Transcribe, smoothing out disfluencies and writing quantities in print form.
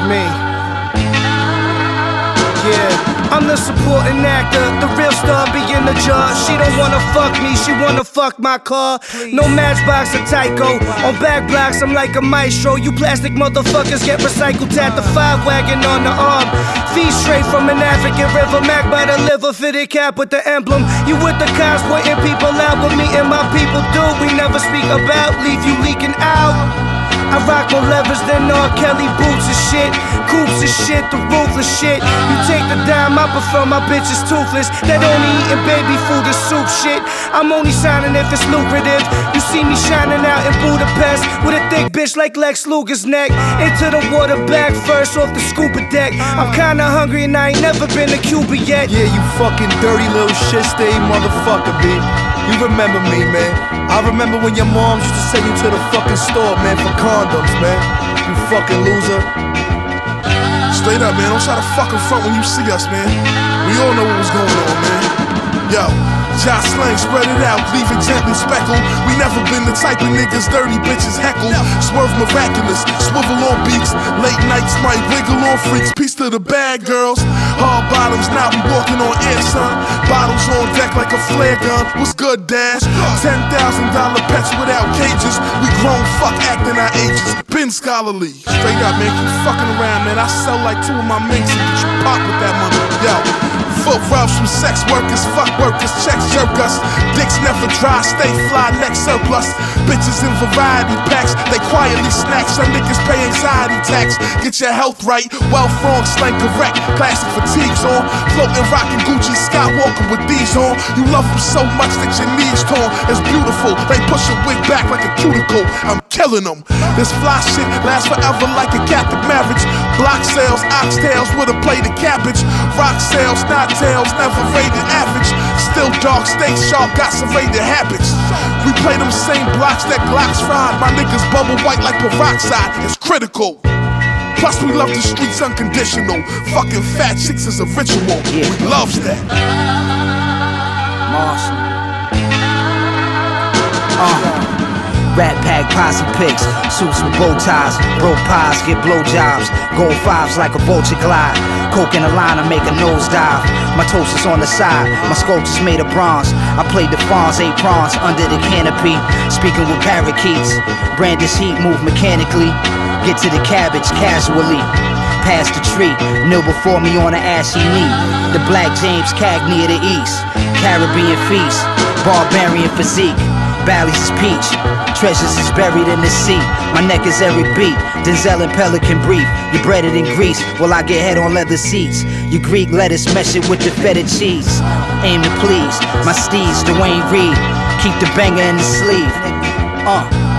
me. Yeah, I'm the supporting actor, the real star being the judge. She don't wanna fuck me, she wanna fuck my car. No Matchbox or Tyco, on back blocks I'm like a maestro. You plastic motherfuckers get recycled, at the 5-wagon on the arm. Feet straight from an African river, Mac by the liver, fitted cap with the emblem. You with the cops pointing people out, but me and my people do. We never speak about, leave you leaking out. I rock more levers than R. Kelly, boots and shit, coops and shit, the ruthless shit. You take the dime, I prefer my bitches toothless. That only eating baby food and soup shit. I'm only signing if it's lucrative. You see me shining out in Budapest with a thick bitch like Lex Luger's neck. Into the water back first off the scuba deck. I'm kinda hungry and I ain't never been to Cuba yet. Yeah, you fucking dirty little shit stay motherfucker, B. You remember me, man. I remember when your mom used to send you to the fucking store, man, for condoms, man. You fucking loser. Straight up, man, don't try to fucking front when you see us, man. We all know what was going on, man. Yo, Josh Slang, spread it out, leave it gently speckled. We never been the type of niggas dirty bitches heckle. Swerve miraculous, swivel on beats. Late nights might wiggle on freaks. Peace to the bad girls. Hard bottoms, now we walking on air, son. Bottles on deck like a flare gun. What's good, Dash? $10,000 pets without cages. We grown, fuck acting our ages. Been scholarly. Straight up, man, keep fucking around, man. I sell like 2 of my minks and get you pop with that money. Yo. Full routes from sex workers, fuck workers, checks jerk us. Dicks never dry, stay fly, neck surplus. Bitches in variety packs, they quietly snack. Some niggas pay anxiety tax. Get your health right, wealth wrong, slang correct. Classic fatigues on, floating, rocking Gucci, Skywalker with these on. You love them so much that your knees torn. It's beautiful, they push a wig back like a cuticle. I'm killing them. This fly shit lasts forever like a Catholic marriage. Block sales, oxtails with a plate of cabbage. Rock sales, not tails, never rated average. Still dark, stay sharp, got serrated habits. We play them same blocks that Glocks fried. My niggas bubble white like peroxide, it's critical. Plus we love the streets unconditional. Fucking fat chicks is a ritual, we loves that. Marshall. Rat pack posse pics, suits with bow ties, broke pies, get blowjobs, gold fives like a vulture glide, coke in a liner, make a nosedive. My toast is on the side, my sculpture's made of bronze. I played the fawns, 8 prawns under the canopy, speaking with parakeets. Brandish heat, move mechanically, get to the cabbage casually. Past the tree, kneel before me on an ashy knee. The Black James Cagney of the East, Caribbean feast, barbarian physique. Bally's is peach, treasures is buried in the sea. My neck is every beat, Denzel and Pelican brief. You breaded in grease, while I get head on leather seats. You Greek lettuce, mesh it with the feta cheese. Aim to please, my steeds, Dwayne Reed. Keep the banger in the sleeve.